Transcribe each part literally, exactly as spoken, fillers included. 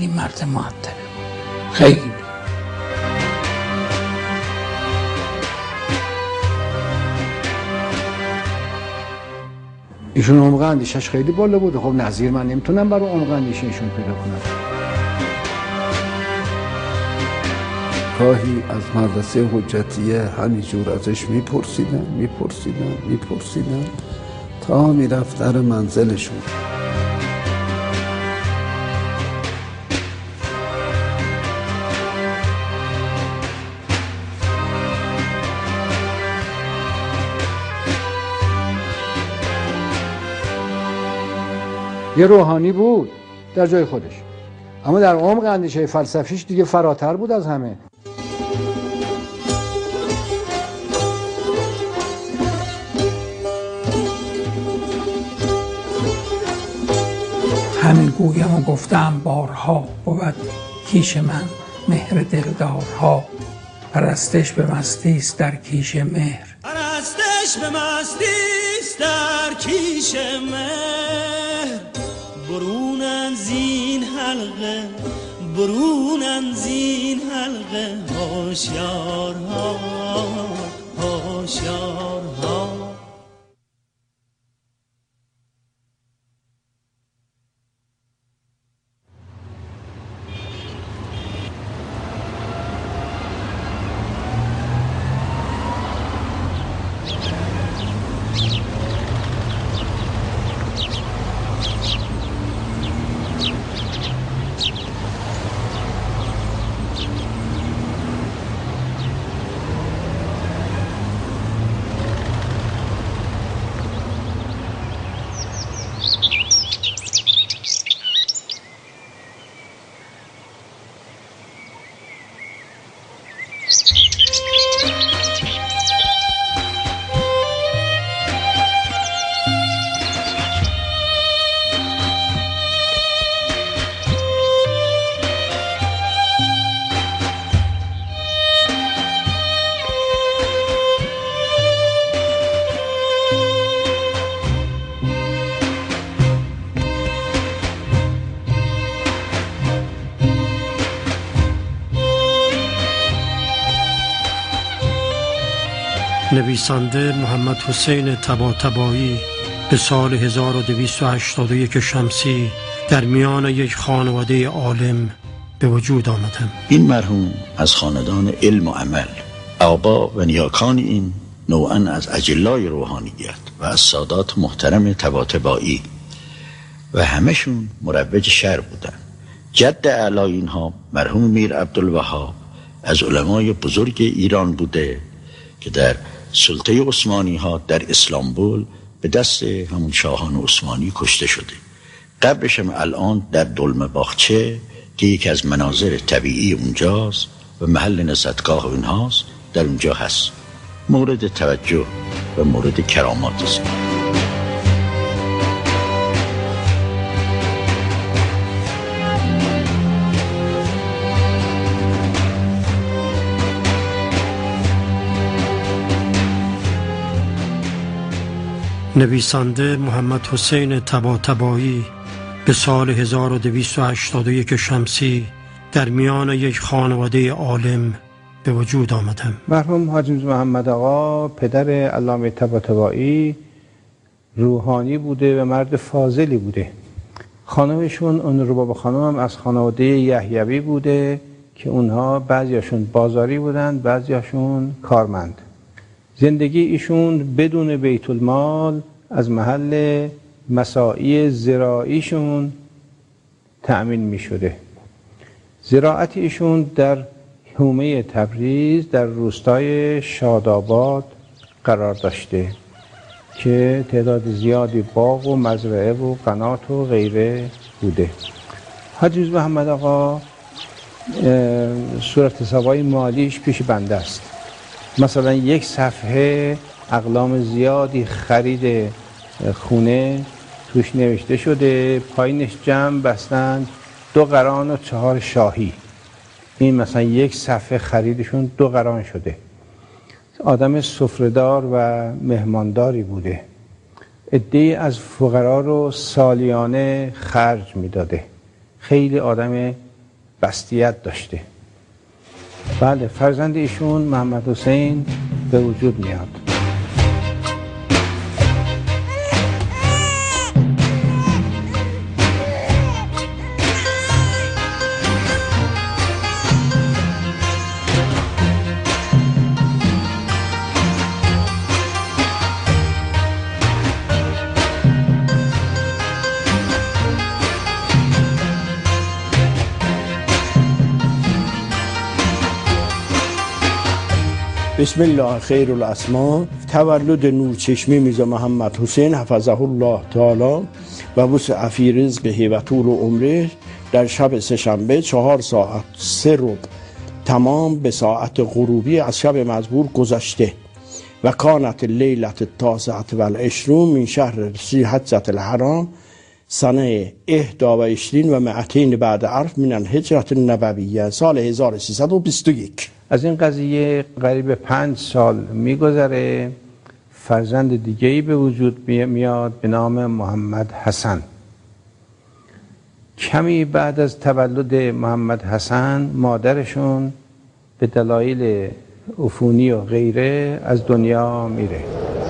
خیلی مرد مؤدبی خیلی. ایشون عمق اندیشش خیلی بالا بوده. خب نظیر من نمیتونم برای عمق اندیشه ایشون پیدا کنم. گاهی از مدرسه حجتیه همینجور ازش میپرسیدن میپرسیدن میپرسیدن تا میرفت در منزلشون. یه روحانی بود در جای خودش، اما در عمق اندیشه فلسفیش دیگه فراتر بود از همه. همین گویم و گفتم بارها بود کیش من مهر دلدارها. پرستش به مستیست در کیش مهر. پرستش به مستیست در کیش مهر. برونن زین حلقه برونن زین حلقه هوشیارها هوشیارها. نویسنده محمد حسین طباطبایی به سال هزار و دویست و هشتاد و یک شمسی در میان یک خانواده عالم به وجود آمدم. این مرحوم از خاندان علم و عمل، آبا و نیاکان این نوعاً از اجلای روحانیت و از سادات محترم طباطبایی و همشون مروج شر بودن. جد اعلی اینها مرحوم میر عبدالوهاب از علمای بزرگ ایران بوده که در سلطه عثمانی ها در اسلامبول به دست همون شاهان عثمانی کشته شده. قبرش هم الان در دلمه باغچه که یکی از مناظر طبیعی اونجاست و محل نزدگاه اونهاست در اونجا هست. مورد توجه و مورد کرامات است. نویسنده محمد حسین طباطبایی به سال هزار و دویست و هشتاد و یک شمسی در میان یک خانواده عالم به وجود آمدم. مرحوم حاجی محمد آقا پدر علامه طباطبایی روحانی بوده و مرد فاضلی بوده. خانمشون اون رباب خانم هم از خانواده یحیوی بوده که اونها بعضیاشون بازاری بودن بعضیاشون کارمند. زندگی ایشون بدون بیت المال از محل مساعی زراعیشون تأمین می شده. زراعت ایشون در حومه تبریز در روستای شاداباد قرار داشته که تعداد زیادی باغ و مزرعه و قنات و غیره بوده. حاجی محمد آقا صورت حسابای مالیش پیش بنده است. مثلا یک صفحه اقلام زیادی خرید خونه توش نوشته شده، پایینش جمع بستند دو قران و چهار شاهی. این مثلا یک صفحه خریدشون دو قران شده. آدم سفره‌دار و مهمانداری بوده. عده‌ای از فقرا رو سالیانه خرج میداده. خیلی آدم بستیت داشته. بله، فرزند ایشون محمد حسین به وجود میاد. بسم الله خیر الاسماء. تولد نورچشمی میرزا محمد حسین حفظه الله تعالی و وسع فی رزقه و طول عمره در شب سه‌شنبه چهار ساعت سه ربع تمام به ساعت غروبی از شب مزبور گذشته و کانت لیلت التاسعة والعشرون من شهر ذی الحجة الحرام سنه احدی و عشرین و مئتین بعد الف من الهجرة النبویه، سال هزار و سیصد و بیست و یک. از این قضیه قریب پنج سال میگذره، فرزند دیگه‌ای به وجود میاد به نام محمد حسن. کمی بعد از تولد محمد حسن مادرشون به دلایل عفونی و غیره از دنیا میره.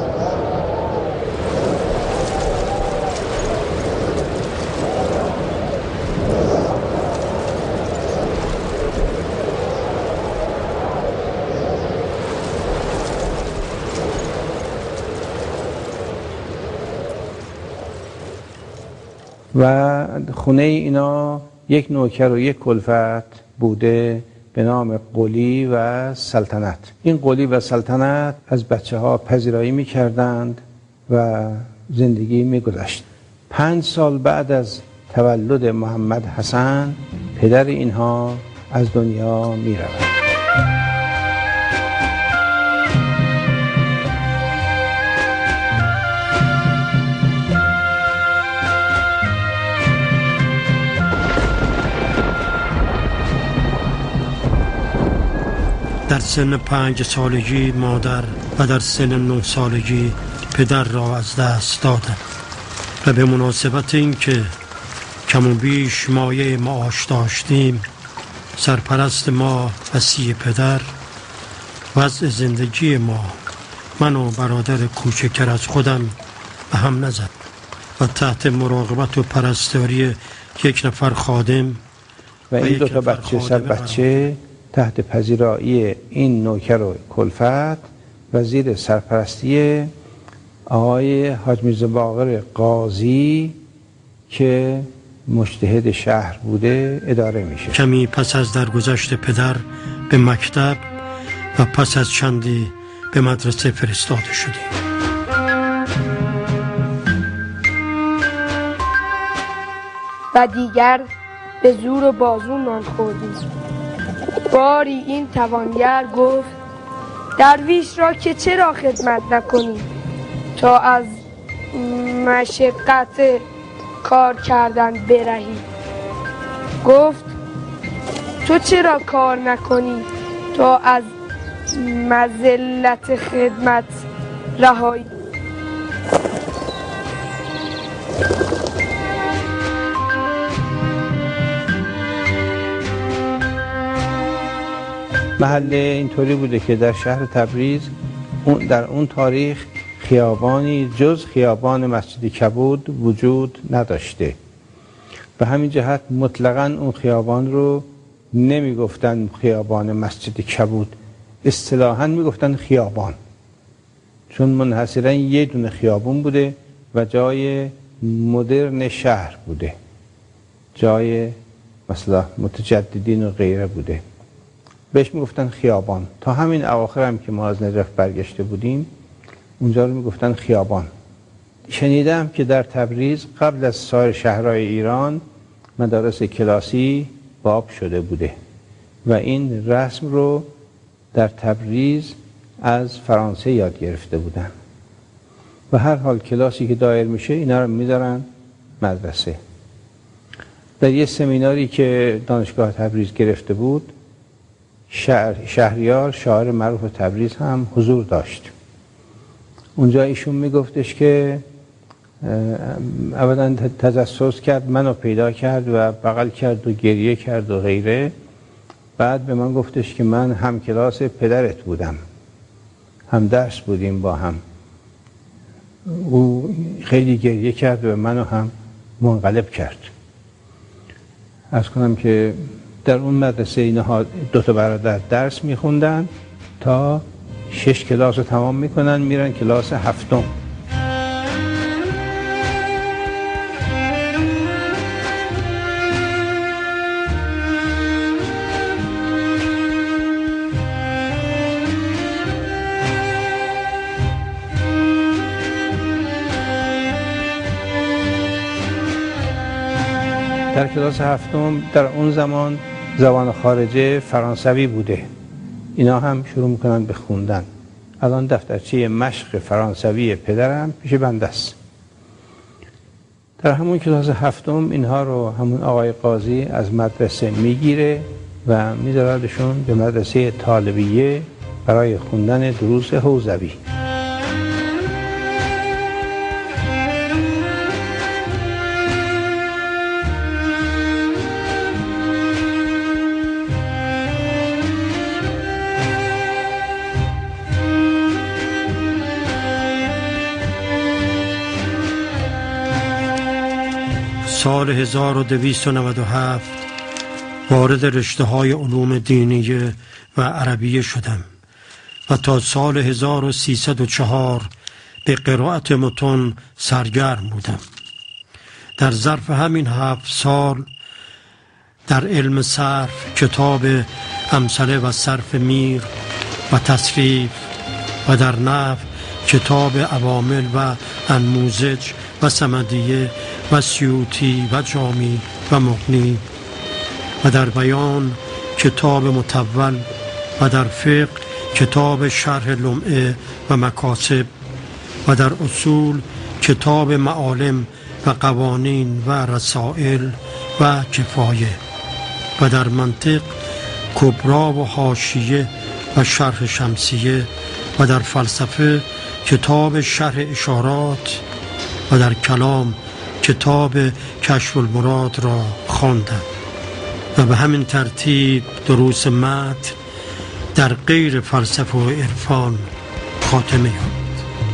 و خونه اینا یک نوکر و یک کلفت بوده به نام قلی و سلطنت. این قلی و سلطنت از بچه ها پذیرایی می کردند و زندگی می گذشت. پنج سال بعد از تولد محمد حسن پدر اینها از دنیا می رود. در سن پنج سالگی مادر و در سن نه سالگی پدر را از دست دادم و به مناسبت اینکه کم و بیش مایه معاش داشتیم، سرپرست ما وصی پدر وضع زندگی ما من و برادر کوچکتر از خودم به هم نزد و تحت مراقبت و پرستاری یک نفر خادم و این دو تا بچه سر بچه تحت پذیرایی این نوکر و کلفت و زیر سرپرستی آقای حاج میرزا باقر قاضی که مجتهد شهر بوده اداره میشه. کمی پس از درگذشت پدر به مکتب و پس از چندی به مدرسه فرستاده شدیم. و دیگر به زور و بازو نان خوردیم. باری این توانگر گفت درویش را که چرا خدمت نکنی تا از مشقت کار کردن برهی. گفت تو چرا کار نکنی تا از مذلت خدمت رهایی. محله اینطوری بوده که در شهر تبریز اون در اون تاریخ خیابانی جز خیابان مسجد کبود وجود نداشته. به همین جهت مطلقاً اون خیابان رو نمی گفتن خیابان مسجد کبود، اصطلاحاً می گفتن خیابان، چون منحصراً یه دونه خیابون بوده و جای مدرن شهر بوده، جای مثلا متجددین و غیره بوده، بهش میگفتن خیابان. تا همین اواخر هم که ما از نجف برگشته بودیم اونجا رو میگفتن خیابان. شنیدم که در تبریز قبل از سایر شهرهای ایران مدارس کلاسی باب شده بوده و این رسم رو در تبریز از فرانسه یاد گرفته بودن و هر حال کلاسی که دایر میشه اینا رو میذارن مدرسه. در یه سمیناری که دانشگاه تبریز گرفته بود شهر، شهریار شاعر معروف تبریز هم حضور داشت. اونجا ایشون میگفتش که اولا تجسس کرد، منو پیدا کرد و بغل کرد و گریه کرد و غیره. بعد به من گفتش که من هم کلاس پدرت بودم، هم درس بودیم با هم. او خیلی گریه کرد و منو هم منقلب کرد. عرض کنم که در اون مدرسه اینها دو تا برادر درس میخوندن تا شش کلاس رو تمام میکنن، میرن کلاس هفتم. در کلاس هفتم در اون زمان زبان خارجه فرانسوی بوده، اینا هم شروع میکنن به خوندن. الان دفترچه مشق فرانسوی پدرم پیش بنده است. در همون کلاس هفتم اینها رو همون آقای قاضی از مدرسه میگیره و میذاردشون به مدرسه طالبیه برای خوندن دروس حوزوی. سال هزار و دویست و نود و هفت وارد رشته های علوم دینیه و عربیه شدم و تا سال هزار و سیصد و چهار به قرائت متون سرگرم بودم. در ظرف همین هفت سال در علم صرف کتاب امثله و صرف میر و تصریف و در نحو کتاب عوامل و انموذج و صمدیه و سیوطی و جامی و مغنی و در بیان کتاب مطول و در فقه کتاب شرح لمعه و مکاسب و در اصول کتاب معالم و قوانین و رسائل و کفایه و در منطق کبرا و حاشیه و شرح شمسیه و در فلسفه کتاب شرح اشارات و در کلام کتاب کشف المراد را خواندم و به همین ترتیب دروس متن در غیر فلسفه و عرفان خاتمه یافت.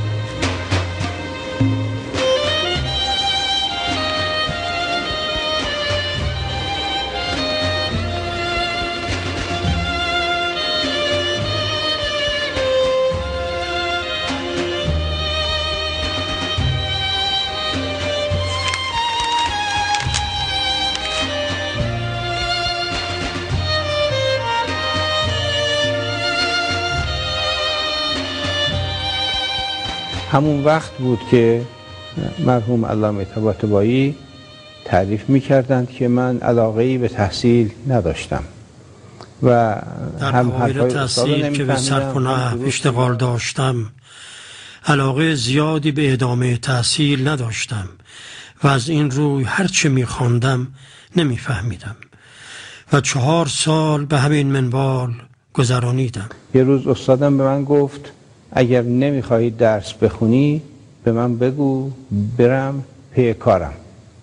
همون وقت بود که مرحوم علامه طباطبایی تعریف می‌کردند که من علاقه‌ای به تحصیل نداشتم و در هم حوایل تحصیل که به صرف و نحو اشتغال داشتم علاقه زیادی به ادامه تحصیل نداشتم و از این روی هرچه می‌خواندم نمی‌فهمیدم و چهار سال به همین منوال گذرانیدم. یه روز استادم به من گفت اگر نمیخوایی درس بخونی به من بگو برم پی کارم.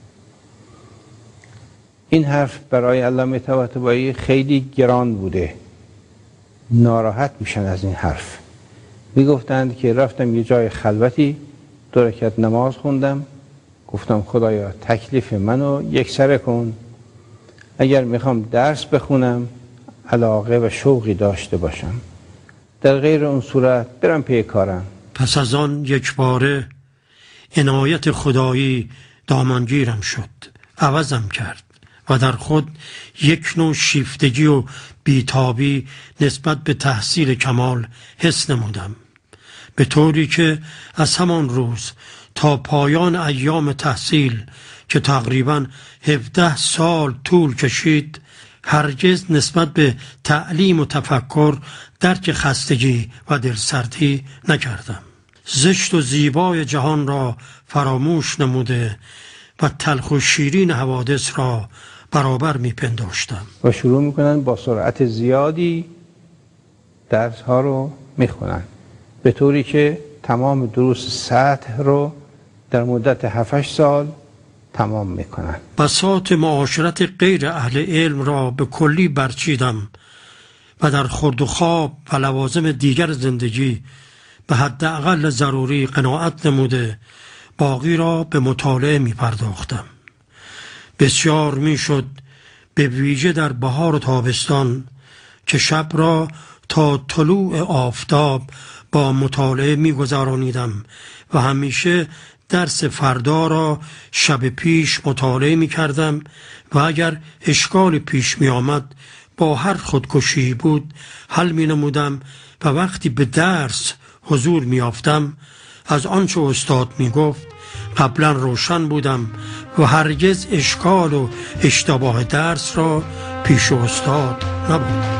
این حرف برای علامه طباطبایی خیلی گران بوده، ناراحت میشن از این حرف. میگفتند که رفتم یه جای خلوتی دو رکعت نماز خوندم، گفتم خدایا تکلیف منو یکسره کن، اگر میخوام درس بخونم علاقه و شوقی داشته باشم، در غیر اون صورت برم پی کارم. پس از آن یک باره عنایت خدایی دامنگیرم شد، عوضم کرد و در خود یک نوع شیفتگی و بیتابی نسبت به تحصیل کمال حس نمودم، به طوری که از همان روز تا پایان ایام تحصیل که تقریباً هفده سال طول کشید هرگز نسبت به تعلیم و تفکر درک خستگی و دلسردی نکردم. زشت و زیبای جهان را فراموش نموده و تلخ و شیرین حوادث را برابر میپنداشتم و شروع میکنن با سرعت زیادی درس ها رو میخونن، به طوری که تمام دروس سطح رو در مدت هفت سال تمام میکنن. بساط معاشرت غیر اهل علم را به کلی برچیدم و در خورد و خواب و لوازم دیگر زندگی به حداقل ضروری قناعت نموده باقی را به مطالعه می پرداختم. بسیار می شد به ویژه در بهار و تابستان که شب را تا طلوع آفتاب با مطالعه می گذرانیدم و همیشه درس فردا را شب پیش مطالعه می کردم و اگر اشکال پیش می آمد با هر خودکشی بود حل می نمودم و وقتی به درس حضور می یافتم از آنچه استاد می گفت قبلا روشن بودم و هرگز اشکال و اشتباه درس را پیش استاد نبودم.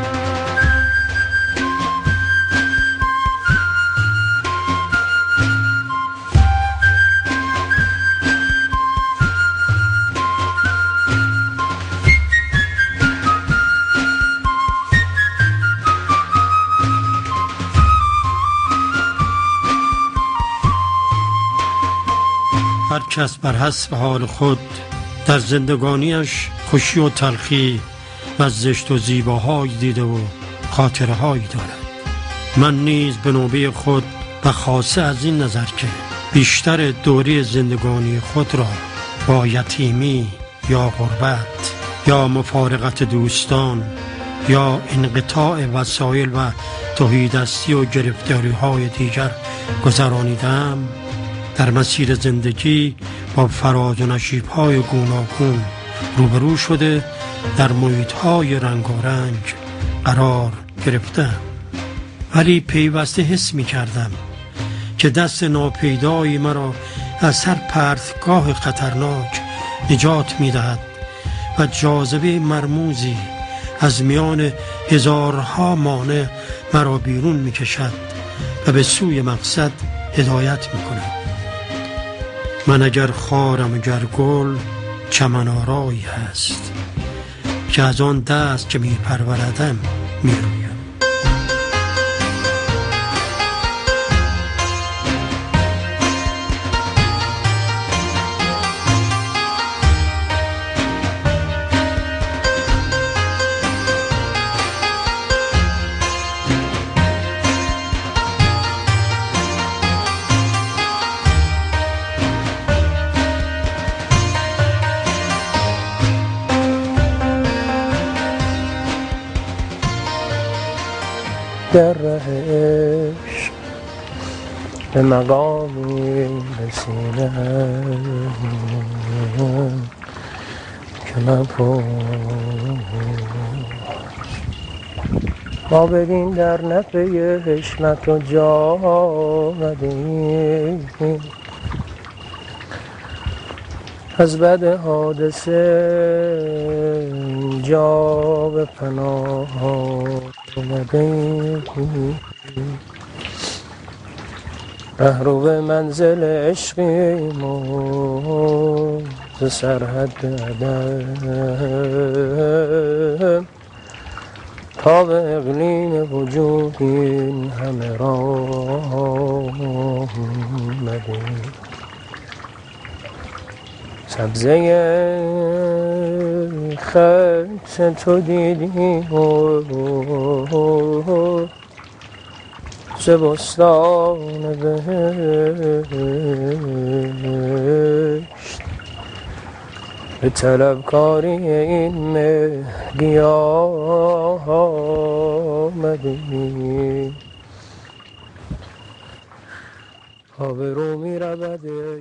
هر کس بر حسب حال خود در زندگانیش خوشی و تلخی و زشت و زیباهایی دیده و خاطره هایی دارد. من نیز به نوبه خود و خاصه از این نظر که بیشتر دوره زندگانی خود را با یتیمی یا غربت یا مفارقت دوستان یا انقطاع وسایل و تهیدستی و گرفتاری های دیگر گذرانیدم، در مسیر زندگی با فراز و نشیب‌های گوناگون روبرو شده در محیط‌های رنگارنگ قرار گرفتم. ولی پیوسته حس می‌کردم که دست ناپیدایی مرا از هر پرتگاه خطرناک نجات می‌دهد و جاذبه مرموزی از میان هزارها مانع مرا بیرون می‌کشد و به سوی مقصد هدایت می‌کند. من اگر خارم اگر گل چمن آرایی هست که از آن دست که می پروردم می رویم. در ره عشق به مقامی رسیدم که مبهوت ما بدین در نفع حشمت و جا آمدیم، از بد حادثه جا به پناه آمدیم، رهرو به منزل عشقیم و ز سرحد عدم تا به اقلیم وجود این همه را آمدیم. سبزه خط تو دیدیم و ز بستان بهشت به طلبکاری این مهدی آمدیم. آبرو می رود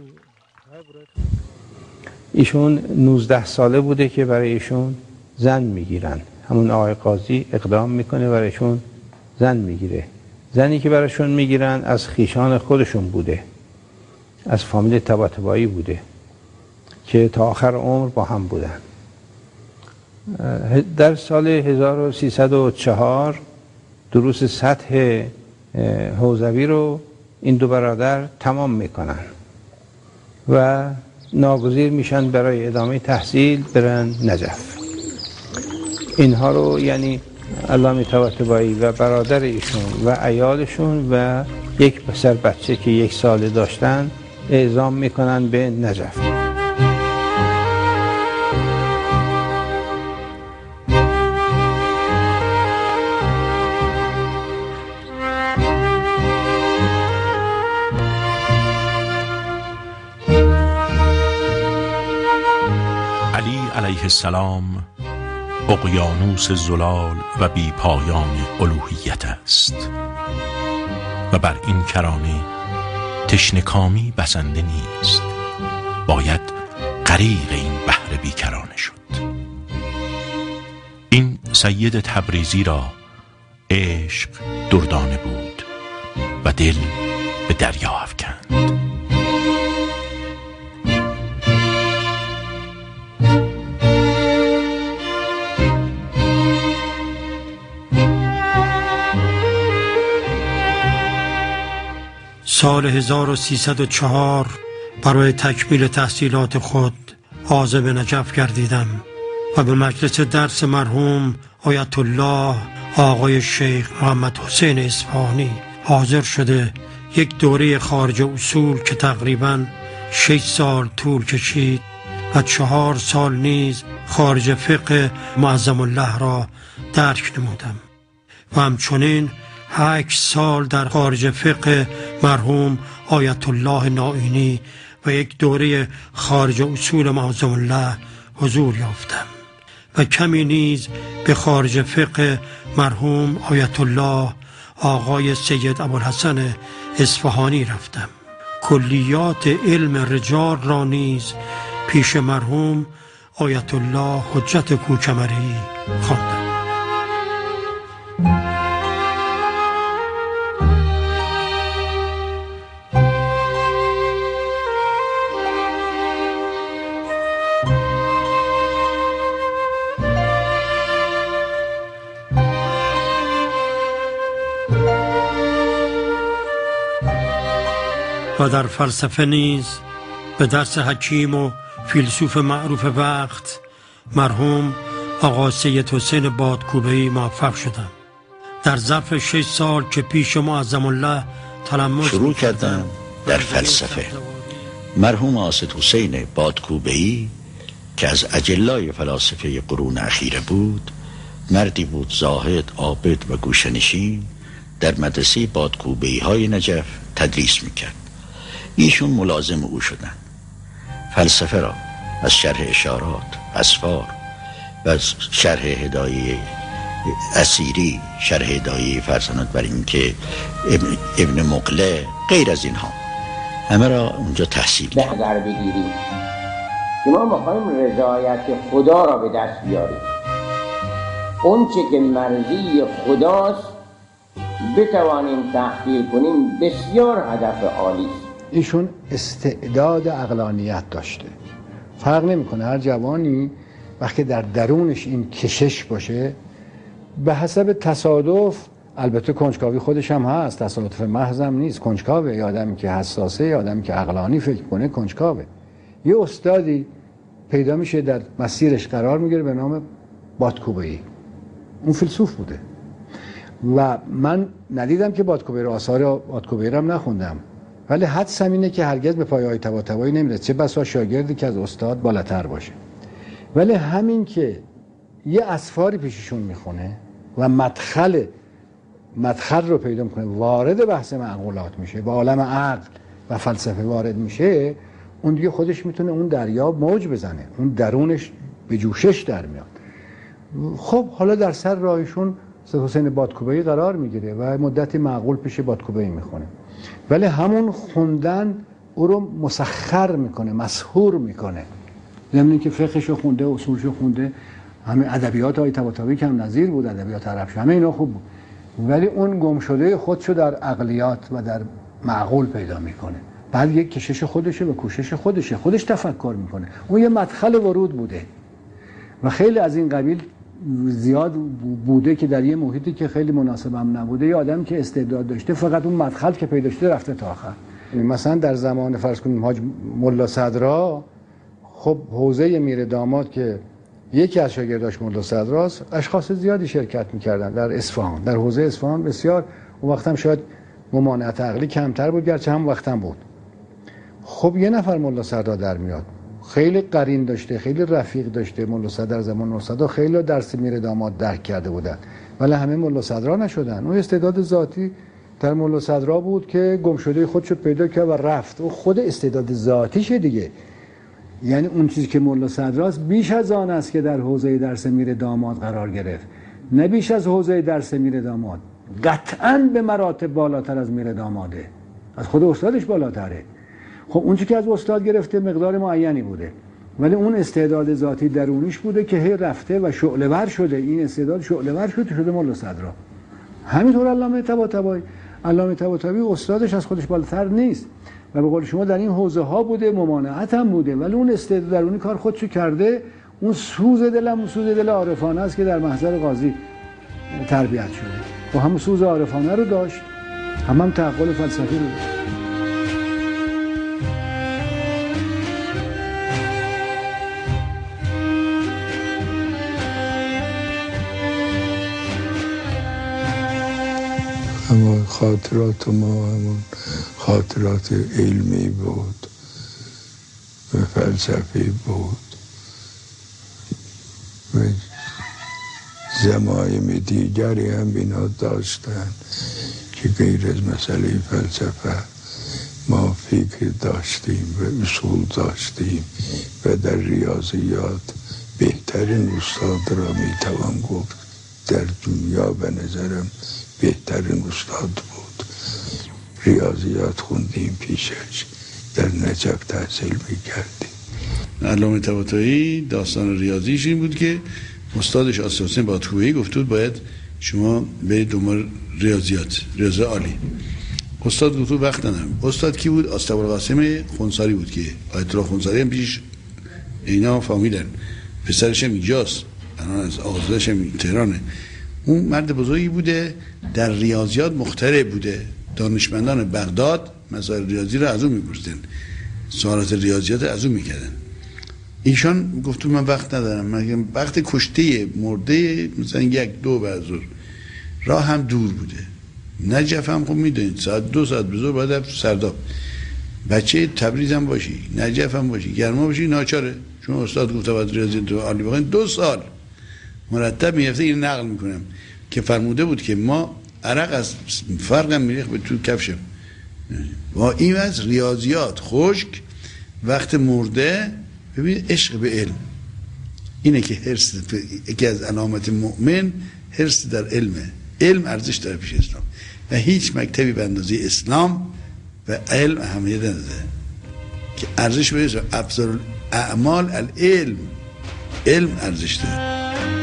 ایشون نوزده ساله بوده که برای ایشون زن میگیرن. همون آقای قاضی اقدام میکنه برایشون زن میگیره. زنی که برایشون میگیرن از خیشان خودشون بوده، از فامیل طباطبایی بوده که تا آخر عمر با هم بودن. در سال هزار و سیصد و چهار دروس سطح حوزوی رو این دو برادر تمام میکنن و ناگزیر میشن برای ادامه تحصیل برن نجف. اینها رو یعنی علامه طباطبایی و برادر ایشون و عیالشون و یک پسر بچه که یک ساله داشتن اعزام میکنن به نجف. علی علیه السلام اقیانوس زلال و بی پایان الوهیت است و بر این کرانه تشنه‌کامی بسنده نیست، باید غریق این بحر بیکرانه شد. این سید تبریزی را عشق دردانه بود و دل به دریا افکند. سال هزار و سیصد و چهار برای تکمیل تحصیلات خود عازم نجف گردیدم و به مجلس درس مرحوم آیت الله آقای شیخ محمد حسین اصفهانی حاضر شده یک دوره خارج اصول که تقریباً شش سال طول کشید و چهار سال نیز خارج فقه معظم الله را درک نمودم و همچنین هشت سال در خارج فقه مرحوم آیت الله نائینی و یک دوره خارج اصول معظم الله حضور یافتم و کمی نیز به خارج فقه مرحوم آیت الله آقای سید ابوالحسن اصفهانی رفتم. کلیات علم رجال را نیز پیش مرحوم آیت الله حجت کوکمری خواندم. و در فلسفه نیز به درس حکیم و فیلسوف معروف وقت مرحوم آقا سید حسین بادکوبه‌ای موفق شدم. در ظرف شش سال که پیش معظم الله تلمذ شروع کردم در فلسفه. مرحوم آسد حسین بادکوبه‌ای که از اجلای فلاسفه قرون اخیره بود، مردی بود زاهد، عابد و گوشه‌نشین، در مدرسه بادکوبه‌ای های نجف تدریس میکرد. ایشون ملازم او شدن. فلسفه را از شرح اشارات، اسفار و از شرح هدایه اسیری، شرح هدایه فرزانات بر این که ابن, ابن مقله، غیر از اینها همه را اونجا تحصیل به نظر بگیریم که ما میخوایم رضایت خدا را به دست بیاریم. اون چه که مرضی خداست بتوانیم تحقیق کنیم، بسیار هدف عالی است. ایشون استعداد عقلانیت داشته. فرق نمیکنه هر جوانی وقتی در درونش این کشش باشه، به حسب تصادف، البته کنجکاوی خودش هم هست، تصادف محض هم نیست، کنجکاوه. یه آدمی که حساسه، یه آدمی که عقلانی فکر کنه کنجکاوه. یه استادی پیدا میشه در مسیرش قرار میگیره به نام بادکوبه‌ای. اون فیلسوف بوده و من ندیدم که بادکوبه‌ای رو، آثار بادکوبه‌ای رو هم نخوندم، ولی حدسم اینه که هرگز به پایه‌های طباطبایی نمیره، چه بسا شاگردی که از استاد بالاتر باشه. ولی همین که یه اسفاری پیششون میخونه و مدخل مدخل رو پیدا میکنه، وارد بحث معقولات میشه، با عالم عقل و فلسفه وارد میشه، اون دیگه خودش میتونه اون دریا موج بزنه، اون درونش به جوشش در میاد. خب حالا در سر راهشون سید حسین بادکوبه‌ای قرار میگیره و مدتی معقول پیش بادکوبه‌ای میخونه، ولی همون خوندن او رو مسخر میکنه، مسحور میکنه. ضمن که فقهشو خونده، اصولشو خونده، همه ادبیات های طباطبایی که هم نظیر بود، ادبیات عربش، همه اینا خوب بود، ولی اون گمشده خودشو در عقلیات و در معقول پیدا میکنه. بعد یک کشش خودشه و کوشش خودشه، خودش تفکر میکنه. اون یه مدخل ورود بوده و خیلی از این قبیل زیاد بوده که در یه محیطی که خیلی مناسب هم نبوده، یه آدم که استعداد داشته فقط اون مدخل که پیدا شده رفته تا آخر. مثلا در زمان فرض کنیم حاج ملا صدرا، خب حوزه میر داماد که یکی از شاگرداش ملا صدراست، اشخاص زیادی شرکت میکردن در اصفهان، در حوزه اصفهان بسیار. اون وقت هم شاید ممانعت عقلی کمتر بود، گرچه هم وقت هم بود. خب یه نفر ملا صدرا در میاد، خیلی قرین داشته، خیلی رفیق داشته. ملا صدرا زمان ملا صدرا خیلی درس میر داماد درک کرده بودن، ولی همه ملا صدرا نشدن. اون استعداد ذاتی در ملا صدرا بود که گمشده خودشو پیدا کرد و رفت. او خود استعداد ذاتیشه دیگه. یعنی اون چیزی که ملا صدراست بیش از آن است که در حوزه درس میر داماد قرار گرفت، نه بیش از حوزه درس میر داماد، قطعاً به مراتب بالاتر از میر داماده، از خود استادش بالاتره. خب اون چیزی که از استاد گرفته مقدار معینی بوده، ولی اون استعداد ذاتی درونیش بوده که هی رفته و شعله ور شده. این استعداد شعله ور شده شده ملا صدرا. همینطور علامه طباطبایی، علامه طباطبایی استادش از خودش بالاتر نیست و به قول شما در این حوزه ها بوده، ممانعت هم بوده، ولی اون استعداد درونی کار خودشو کرده. اون سوز دلم اون سوز دل عارفانه است که در محضر قاضی تربیت شده و همون سوز عارفانه رو داشت، هم هم تعقل فلسفی رو داشت. اما خاطرات ما همون خاطرات علمی بود و فلسفی بود و ضمایم دیگری هم اینا داشتن که غیر از مسئله فلسفه ما فکر داشتیم و اصول داشتیم و در ریاضیات بهترین استاد را میتوان گفت در دنیا به نظرم بهترین استاد بود. ریاضیات خوندیم پیشش، در نجف تحصیل میکردیم. علامه طباطبایی داستان ریاضیش این بود که استادش آصف حسین بادکوهی گفته بود باید شما برید دنبال ریاضیات، ریاضیات عالی. استاد گفت وقت ندارم. استاد کی بود؟ آصف القاسم خونساری بود که آیت الله خونساری هم پیش اینا فامیلن، پسرش هم اینجاست، الان از آزادش هم تهرانه. اون مرد بزرگی بوده، در ریاضیات مخترع بوده. دانشمندان بغداد مسائل ریاضی رو از اون می‌پرسیدن، سوالات ریاضیات از اون می‌کردن. ایشان گفت من وقت ندارم، من وقت کشته مرده مثلا یک دو بعد ظهر، راه هم دور بوده، نجف هم خب میدونید ساعت دو ساعت به ظهر باید رفت سرداب، بچه تبریز هم باشی، نجف هم باشی، گرما باشی، ناچاره. چون استاد گفت باید ریاضیات عالی بخونی، دو سال مرتب میرفته. این نقل میکنم که فرموده بود که ما عرق از فرقم میریخت به تو کفشم با این از ریاضیات خشک وقت مرده. ببین عشق به علم اینه که حرص، یکی از علامت مؤمن حرص در علمه. علم ارزش داره پیش اسلام و هیچ مکتبی به اندازه اسلام و علم اهمیت نداره که ارزش بده. افضل اعمال العلم، علم ارزش داره.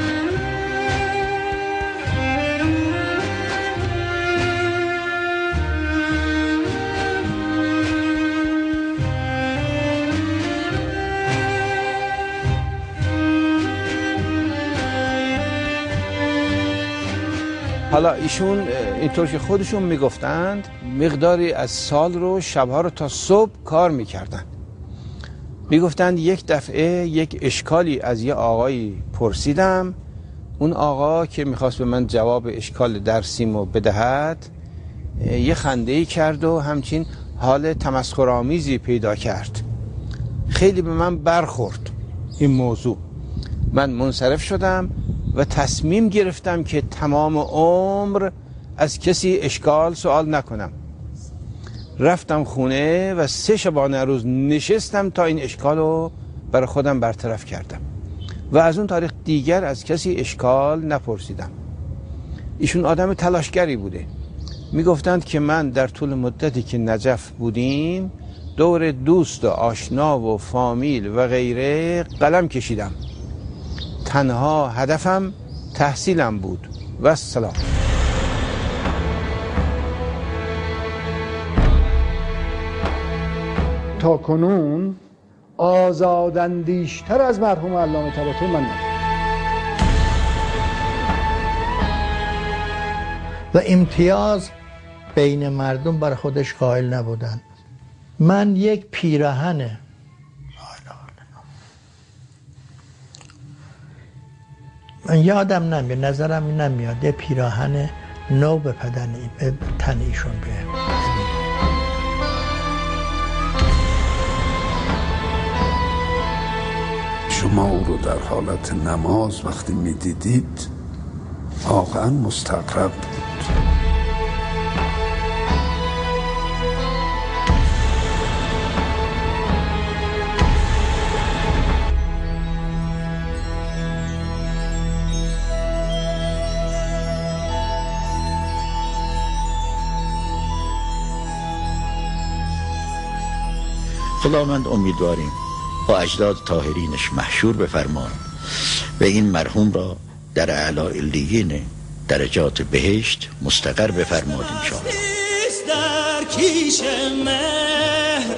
حالا ایشون اینطور که خودشون میگفتند مقداری از سال رو شبها رو تا صبح کار میکردن. میگفتند یک دفعه یک اشکالی از یه آقایی پرسیدم، اون آقا که میخواست به من جواب اشکال درسیمو بدهد یه خنده‌ای کرد و همچین حال تمسخرآمیزی پیدا کرد. خیلی به من برخورد این موضوع. من منصرف شدم و تصمیم گرفتم که تمام عمر از کسی اشکال سوال نکنم. رفتم خونه و سه شبانه روز نشستم تا این اشکال رو برای خودم برطرف کردم و از اون تاریخ دیگر از کسی اشکال نپرسیدم. ایشون آدم تلاشگری بوده. میگفتند که من در طول مدتی که نجف بودیم دور دوست و آشنا و فامیل و غیره قلم کشیدم. تنها هدفم تحصیلم بود و السلام. تا کنون آزاداندیشتر از مرحوم علامه طباطبایی من ندیدم. و امتیاز بین مردم برای خودش قائل نبودن. من یک پیراهنه من یادم نمیاد، نظرم نمیاد، یه پیراهن نو به بدن به تن ایشون به ما او رو در حالت نماز وقتی میدیدید واقعا مستغرب بود. خداوند امیدواریم با اجداد طاهرینش محشور بفرمان و این مرحوم را در اعلی علیین درجات بهشت مستقر بفرماد انشاءالله. در کیش مهر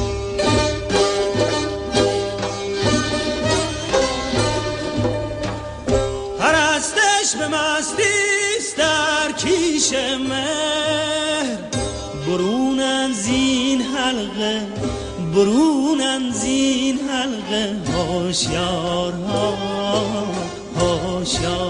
پرستش به مستیست در کیش مهر برونن زین حلقه برونن زین حلقه هوشیارها هوشیار